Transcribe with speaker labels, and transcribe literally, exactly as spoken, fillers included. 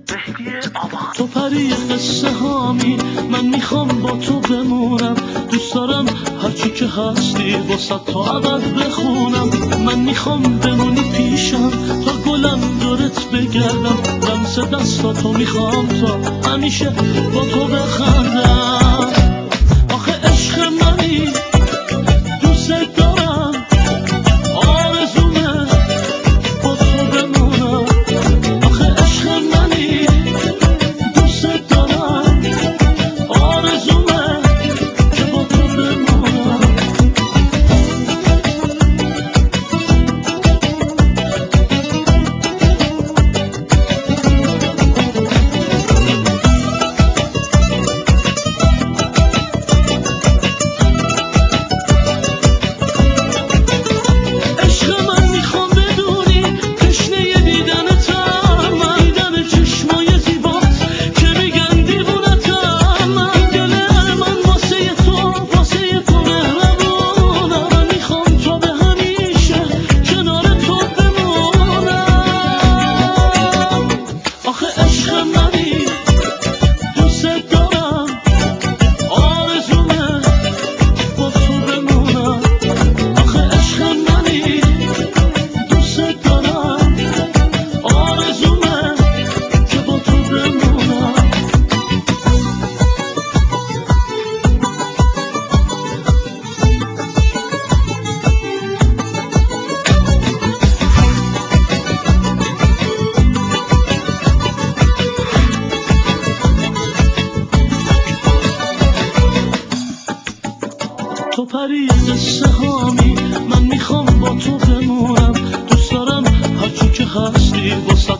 Speaker 1: تو پری قصه هامی، من میخوام با تو بمونم. دوست دارم هرچی که هستی واسه تو ابد بخونم. من میخوام بمونی پیشم تا گلم دورت بگردم. لمس دستاتو میخوام تا همیشه با تو بخندم. آخه عشق منی دوست دارم، آرزومه با تو بمونم. آخه عشق منی دوست دارم، آرزومه که با تو بمونم. عشق من میخوام بدونی تشنه دیدنتم، من دیدن چشمای زیبات که میگن دیوونتم. من دل من واسه تو واسه تو مهربونم. من میخوام تا به همیشه کنار تو بمونم. آخه عشق منی دوست دارم، آرزومه با تو بمونم. آخه عشق منی دوست دارم، آرزومه که با تو بمونم. تو پری قصه هامی، من میخوام با تو بمونم. دوست دارم هرچی که هستی واسه